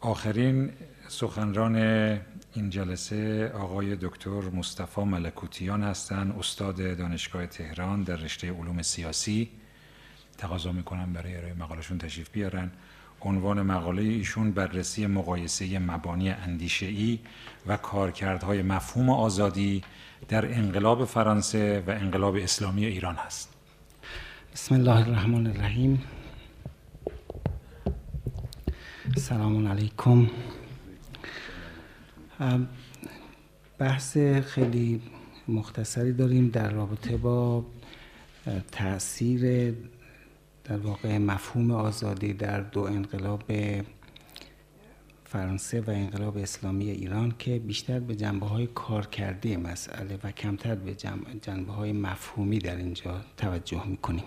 آخرین سخنران این جلسه آقای دکتر مصطفی ملکوتیان هستند، استاد دانشگاه تهران در رشته علوم سیاسی. تقاضا میکنم برای ارائه مقالهشون تشریف بیارن. عنوان مقاله ایشون بررسی مقایسه مبانی اندیشه‌ای و کارکردهای مفهوم آزادی در انقلاب فرانسه و انقلاب اسلامی ایران هست. بسم الله الرحمن الرحیم. سلام علیکم. بحث خیلی مختصری داریم در رابطه با تأثیر در واقع مفهوم آزادی در دو انقلاب فرانسه و انقلاب اسلامی ایران که بیشتر به جنبه‌های کارکردی مسئله و کمتر به جنبه‌های مفهومی در اینجا توجه می‌کنیم.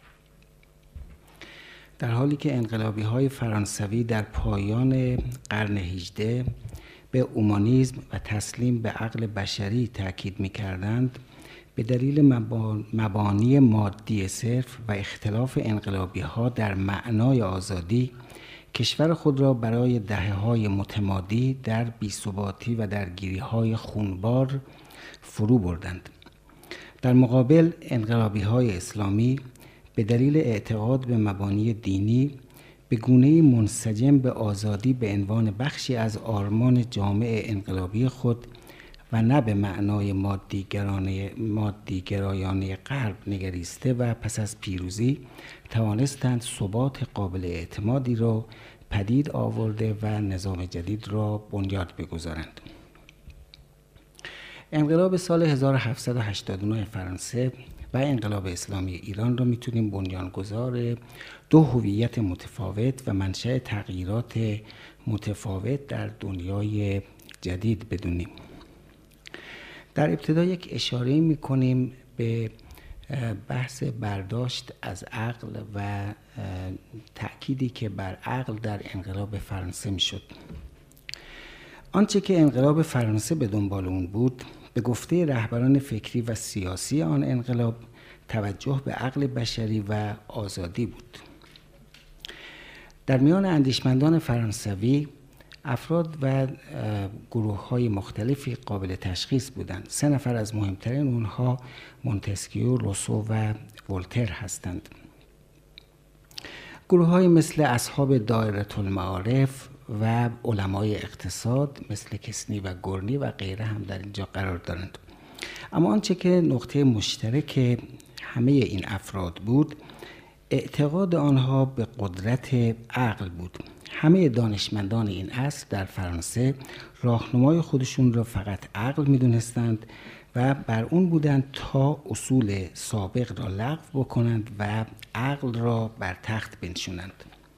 در حالی که انقلابی‌های فرانسوی در پایان قرن 18 به اومانیسم و تسلیم به عقل بشری تأکید می‌کردند، به دلیل مبانی مادی صرف و اختلاف انقلابی‌ها در معنای آزادی، کشور خود را برای دهه‌های متمادی در بی‌ثباتی و درگیری‌های خونبار فرو بردند. در مقابل انقلابی‌های اسلامی به دلیل اعتقاد به مبانی دینی به گونه‌ای منسجم به آزادی به عنوان بخشی از آرمان جامع انقلابی خود و نه به معنای مادی‌گرایانه غرب نگریسته و پس از پیروزی توانستند ثبات قابل اعتمادی را پدید آورده و نظام جدید را بنیاد بگذارند. انقلاب سال 1789 فرانسه و انقلاب اسلامی ایران را میتونیم بنیانگذار دو هویت متفاوت و منشأ تغییرات متفاوت در دنیای جدید بدونیم. در ابتدا یک اشاره میکنیم به بحث برداشت از عقل و تأکیدی که بر عقل در انقلاب فرانسه میشد. آنچه که انقلاب فرانسه به دنبال اون بود، به گفته رهبران فکری و سیاسی آن انقلاب، توجه به عقل بشری و آزادی بود. در میان اندیشمندان فرانسوی افراد و گروه‌های مختلفی قابل تشخیص بودند. 3 نفر از مهمترین اونها مونتسکیو، روسو و ولتر هستند. گروه‌های مثل اصحاب دایره المعارف و علمای اقتصاد مثل کسنی و گورنی و غیره هم در اینجا قرار دارند. اما آنچه که نقطه مشترک همه این افراد بود، اعتقاد آنها به قدرت عقل بود. همه دانشمندان این عصر در فرانسه راهنمای خودشون را فقط عقل می‌دونستند و بر اون بودند تا اصول سابق را لغو بکنند و عقل را بر تخت بنشونند.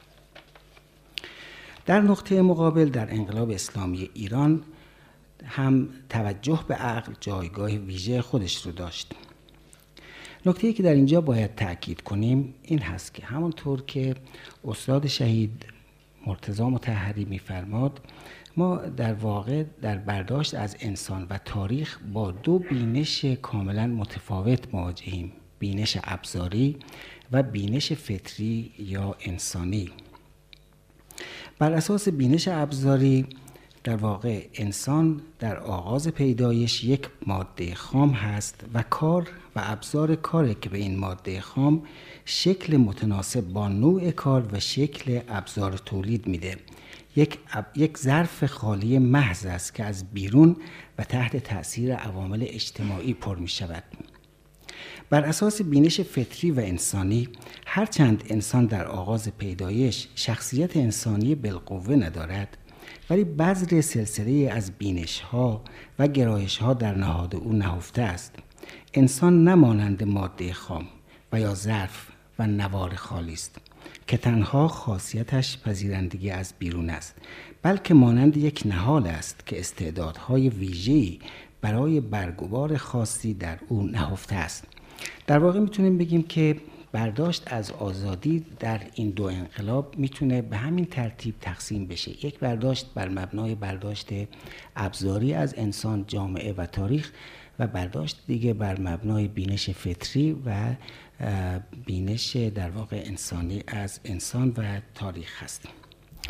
در نقطه مقابل در انقلاب اسلامی ایران هم توجه به عقل جایگاه ویژه خودش رو داشت. نکته‌ای که در اینجا باید تأکید کنیم این هست که همونطور که استاد شهید مرتضی مطهری می‌فرماد، ما در واقع در برداشت از انسان و تاریخ با دو بینش کاملا متفاوت مواجهیم: بینش ابزاری و بینش فطری یا انسانی. بر اساس بینش ابزاری در واقع انسان در آغاز پیدایش یک ماده خام هست و کار و ابزار کاری که به این ماده خام شکل متناسب با نوع کار و شکل ابزار تولید میده. یک ظرف خالی محض است که از بیرون و تحت تأثیر عوامل اجتماعی پر می شود. بر اساس بینش فطری و انسانی، هرچند انسان در آغاز پیدایش شخصیت انسانی بالقوه ندارد، ولی بذر سلسله از بینش‌ها و گرایش‌ها در نهاد او نهفته است. انسان نمانند ماده خام و یا ظرف و نوار خالی است که تنها خاصیتش پذیرندگی از بیرون است، بلکه مانند یک نهال است که استعدادهای ویژه‌ای برای برگوار خاصی در او نهفته است. در واقع میتونیم بگیم که برداشت از آزادی در این دو انقلاب میتونه به همین ترتیب تقسیم بشه: یک برداشت بر مبنای برداشت ابزاری از انسان، جامعه و تاریخ، و برداشت دیگه بر مبنای بینش فطری و بینش در واقع انسانی از انسان و تاریخ هست.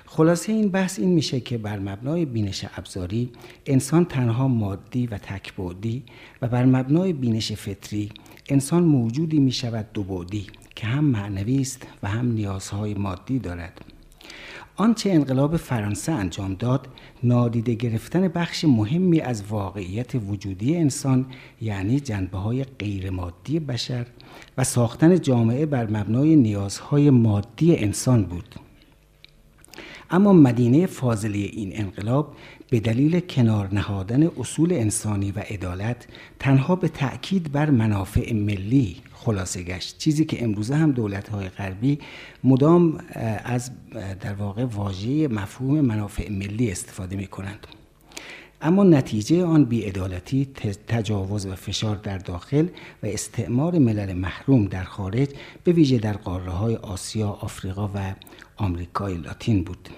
خلاصه این بحث این میشه که بر مبنای بینش ابزاری انسان تنها مادی و تک‌بعدی و بر مبنای بینش فطری انسان موجودی میشود دوبعدی که هم معنوی است و هم نیازهای مادی دارد. آنچه انقلاب فرانسه انجام داد نادیده گرفتن بخش مهمی از واقعیت وجودی انسان، یعنی جنبه‌های غیر مادی بشر و ساختن جامعه بر مبنای نیازهای مادی انسان بود. اما مدینه فاضله این انقلاب به دلیل کنار نهادن اصول انسانی و عدالت تنها به تأکید بر منافع ملی خلاصه گشت، چیزی که امروزه هم دولت‌های غربی مدام از در واقع واژه مفهوم منافع ملی استفاده می‌کنند. اما نتیجه آن بی‌عدالتی، تجاوز و فشار در داخل و استعمار ملل محروم در خارج، به ویژه در قاره‌های آسیا، آفریقا و آمریکای لاتین بود.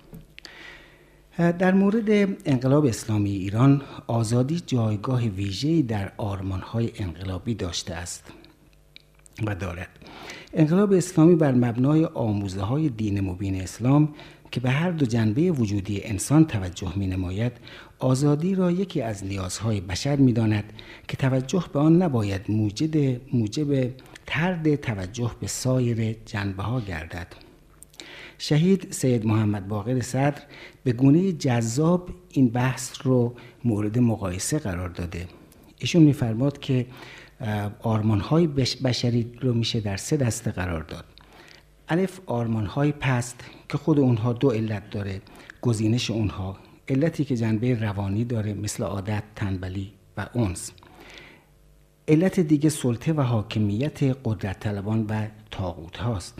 در مورد انقلاب اسلامی ایران، آزادی جایگاه ویژه‌ای در آرمان‌های انقلابی داشته است و دارد. انقلاب اسلامی بر مبنای آموزه‌های دین مبین اسلام که به هر دو جنبه وجودی انسان توجه می‌نماید، آزادی را یکی از نیازهای بشر می‌داند که توجه به آن نباید موجب طرد توجه به سایر جنبه‌ها گردد. شهید سید محمد باقر صدر به گونه جذاب این بحث رو مورد مقایسه قرار داده. ایشون می‌فرماد که آرمان‌های بشری رو میشه در 3 دسته قرار داد. الف، آرمان‌های پست که خود اونها 2 علت داره. گزینش اونها، علتی که جنبه روانی داره مثل عادت، تنبلی و انس. علت دیگه سلطه و حاکمیت قدرت طلبان و طاغوت هاست.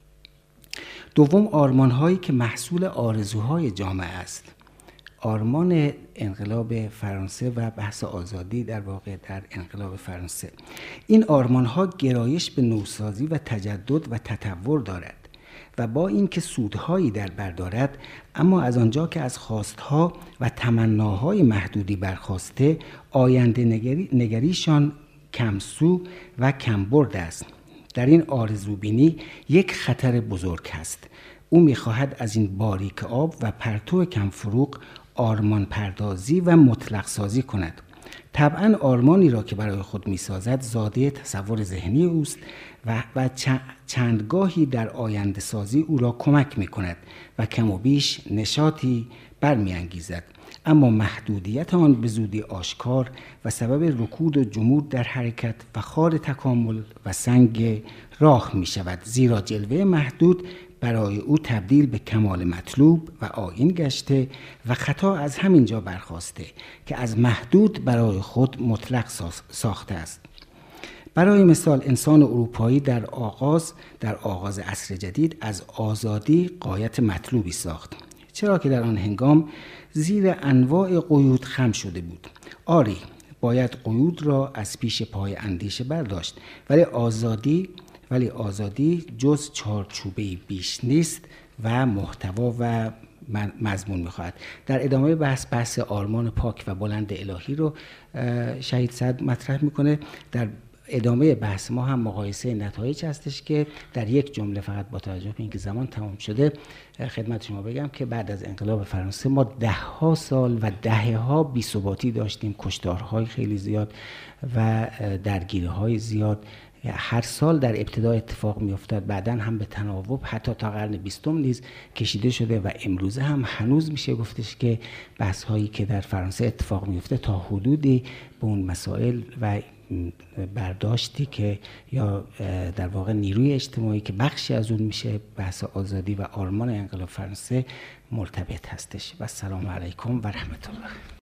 دوم، آرمان‌هایی که محصول آرزوهای جامعه است. آرمان انقلاب فرانسه و بحث آزادی در واقع در انقلاب فرانسه، این آرمان‌ها گرایش به نوسازی و تجدد و تطور دارد و با اینکه سودهایی در بر دارد، اما از آنجا که از خواستها و تمناهای محدودی برخاسته، آینده نگریشان کمسو و کمبرد است. در این آرزوبینی یک خطر بزرگ است. او می‌خواهد از این باریک آب و پرتو کمفروغ آرمان پردازی و مطلق سازی کند. طبعاً آرمانی را که برای خود می‌سازد زاده تصور ذهنی اوست و چندگاهی در آینده سازی او را کمک می‌کند و کم و بیش نشاطی برمی‌انگیزد، اما محدودیت آن به زودی آشکار و سبب رکود و جمود در حرکت و خار تکامل و سنگ راه می‌شود، زیرا جلوه محدود برای او تبدیل به کمال مطلوب و آیین گشته و خطا از همین جا برخاسته که از محدود برای خود مطلق ساخته است. برای مثال انسان اروپایی در آغاز عصر جدید از آزادی غایت مطلوبی ساخت، چرا که در آن هنگام زیر انواع قیود خم شده بود. آری، باید قیود را از پیش پای اندیشه برداشت، ولی آزادی جز چارچوبه‌ای بیش نیست و محتوا و مضمون می‌خواهد. در ادامه بحث آرمان پاک و بلند الهی رو شهید صدر مطرح می‌کنه. در ادامه بحث ما هم مقایسه نتایج هستش که در یک جمله فقط با توجه به اینکه زمان تمام شده خدمت شما بگم که بعد از انقلاب فرانسه ما 10 سال و دهه‌ها بی‌ثباتی داشتیم، کشتارهای خیلی زیاد و درگیری‌های زیاد. هر سال در ابتدا اتفاق می‌افتاد، بعداً هم به تناوب حتی تا قرن 20 نیز کشیده شده و امروزه هم هنوز میشه گفتش که بحث‌هایی که در فرانسه اتفاق می‌افته تا حدودی به اون مسائل و برداشتی که یا در واقع نیروی اجتماعی که بخشی از اون میشه بحث آزادی و آرمان انقلاب فرانسه مرتبط هستش. و السلام علیکم و رحمت الله.